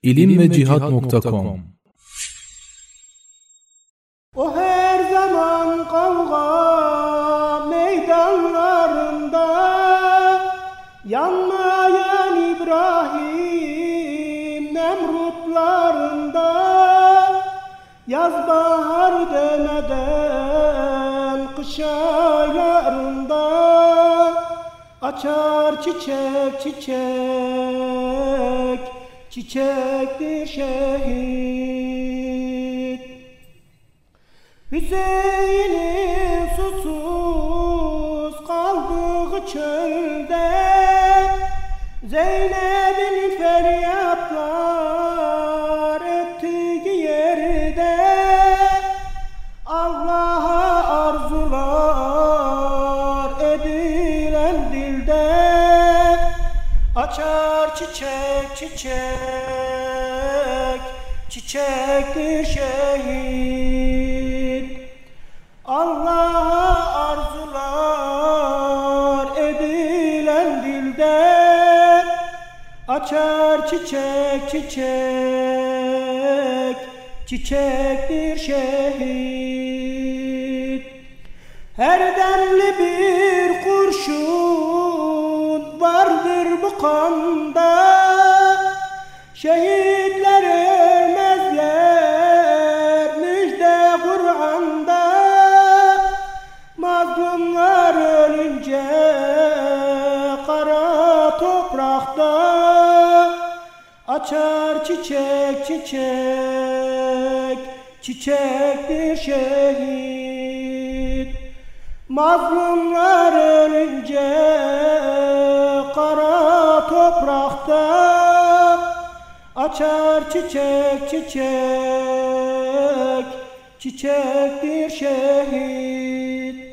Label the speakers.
Speaker 1: ilimvecihat.com.
Speaker 2: O her zaman kavga meydanlarında yanmayan İbrahim Nemrutlarında, yaz bahar demeden kış aylarında açar çiçek çiçek, çiçektir şehit. Hüseyin'in susuz kaldığı çölde, Zeynep'in feryatlar ettiği yerde, Allah'a arzular edilen dilde açar çiçek çiçek, çiçektir şehit. Allah'a arzular edilen dilde açar çiçek çiçek, çiçektir şehit. Her demli bir kurşun vardır bu kanda, şehitler ölmezler müjde Kur'an'da. Mazlumlar ölünce kara toprakta açar çiçek çiçek, çiçektir şehit. Mazlumlar ölünce kara toprakta açar çiçek çiçek, çiçektir şehit.